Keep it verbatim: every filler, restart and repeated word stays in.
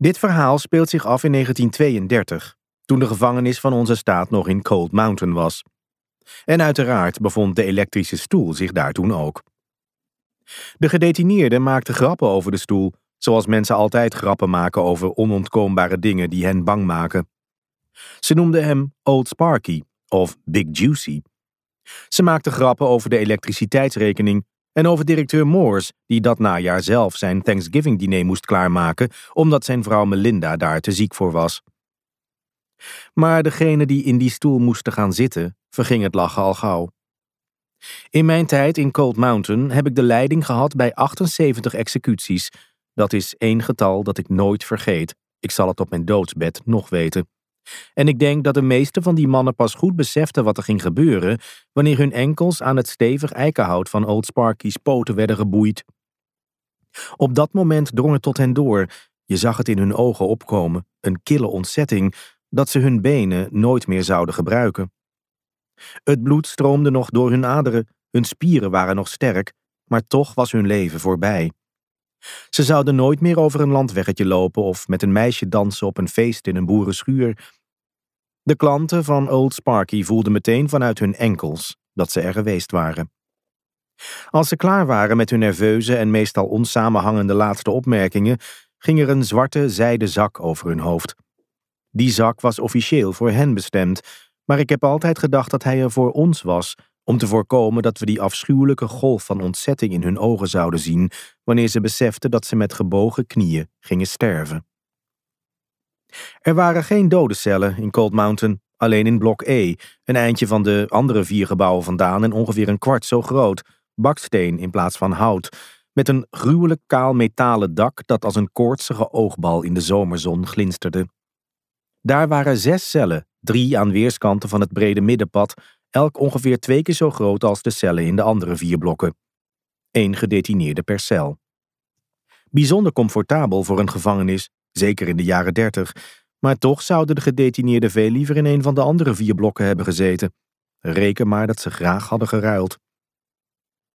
Dit verhaal speelt zich af in negentien tweeëndertig, toen de gevangenis van onze staat nog in Cold Mountain was. En uiteraard bevond de elektrische stoel zich daar toen ook. De gedetineerden maakten grappen over de stoel, zoals mensen altijd grappen maken over onontkoombare dingen die hen bang maken. Ze noemden hem Old Sparky of Big Juicy. Ze maakten grappen over de elektriciteitsrekening en over directeur Morse, die dat najaar zelf zijn Thanksgiving-diner moest klaarmaken, omdat zijn vrouw Melinda daar te ziek voor was. Maar degene die in die stoel moesten gaan zitten, verging het lachen al gauw. In mijn tijd in Cold Mountain heb ik de leiding gehad bij achtenzeventig executies. Dat is één getal dat ik nooit vergeet. Ik zal het op mijn doodsbed nog weten. En ik denk dat de meeste van die mannen pas goed beseften wat er ging gebeuren wanneer hun enkels aan het stevig eikenhout van Old Sparky's poten werden geboeid. Op dat moment drong het tot hen door, je zag het in hun ogen opkomen, een kille ontzetting, dat ze hun benen nooit meer zouden gebruiken. Het bloed stroomde nog door hun aderen, hun spieren waren nog sterk, maar toch was hun leven voorbij. Ze zouden nooit meer over een landweggetje lopen of met een meisje dansen op een feest in een boerenschuur. De klanten van Old Sparky voelden meteen vanuit hun enkels dat ze er geweest waren. Als ze klaar waren met hun nerveuze en meestal onsamenhangende laatste opmerkingen, ging er een zwarte zijden zak over hun hoofd. Die zak was officieel voor hen bestemd, maar ik heb altijd gedacht dat hij er voor ons was, om te voorkomen dat we die afschuwelijke golf van ontzetting in hun ogen zouden zien, wanneer ze beseften dat ze met gebogen knieën gingen sterven. Er waren geen dodencellen in Cold Mountain, alleen in blok E, een eindje van de andere vier gebouwen vandaan en ongeveer een kwart zo groot, baksteen in plaats van hout, met een gruwelijk kaal metalen dak dat als een koortsige oogbal in de zomerzon glinsterde. Daar waren zes cellen, drie aan weerskanten van het brede middenpad, elk ongeveer twee keer zo groot als de cellen in de andere vier blokken. Eén gedetineerde per cel. Bijzonder comfortabel voor een gevangenis, zeker in de jaren dertig, maar toch zouden de gedetineerden veel liever in een van de andere vier blokken hebben gezeten. Reken maar dat ze graag hadden geruild.